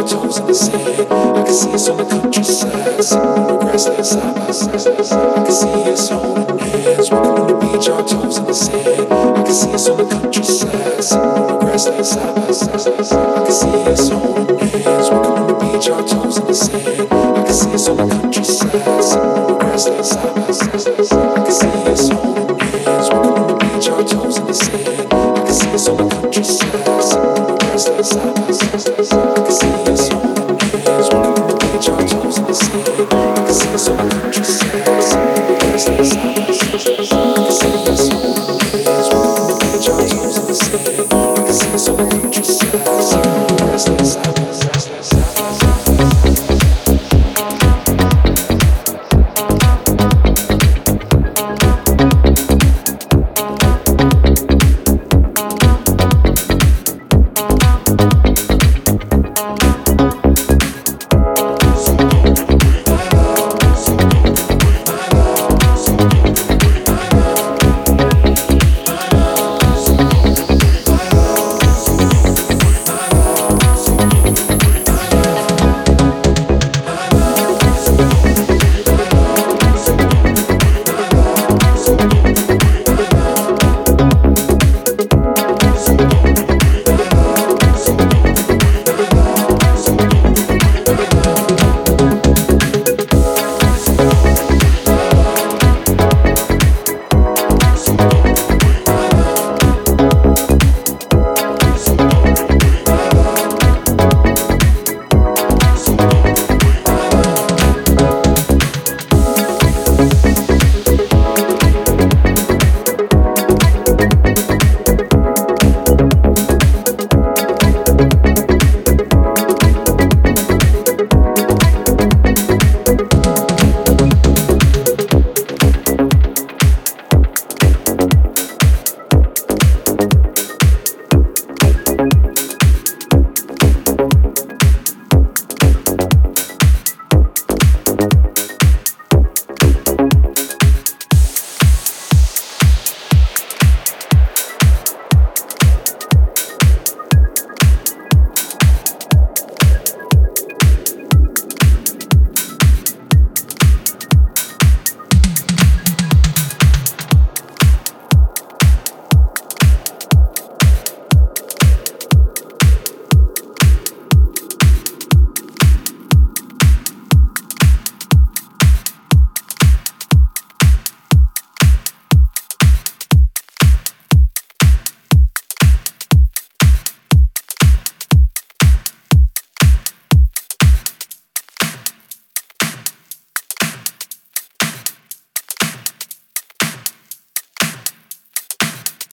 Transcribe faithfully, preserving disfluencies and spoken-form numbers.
our toes in the sand. I can see us on the countryside, sitting on the grassland side by side. I can see us holding hands, walking on the beach, our toes in the sand. I can see us on the countryside, sitting on the grassland side by side. I can see us holding hands, walking on the beach, our toes in the sand. I can see us on the countryside, sitting on the grassland side by side. I can see us holding hands, walking on the beach, our toes in the sand. I can see us on the countryside, sitting on the grassland side by side. I can see us holding hands, walking on the beach, our toes in the sand. I can see us on the countryside.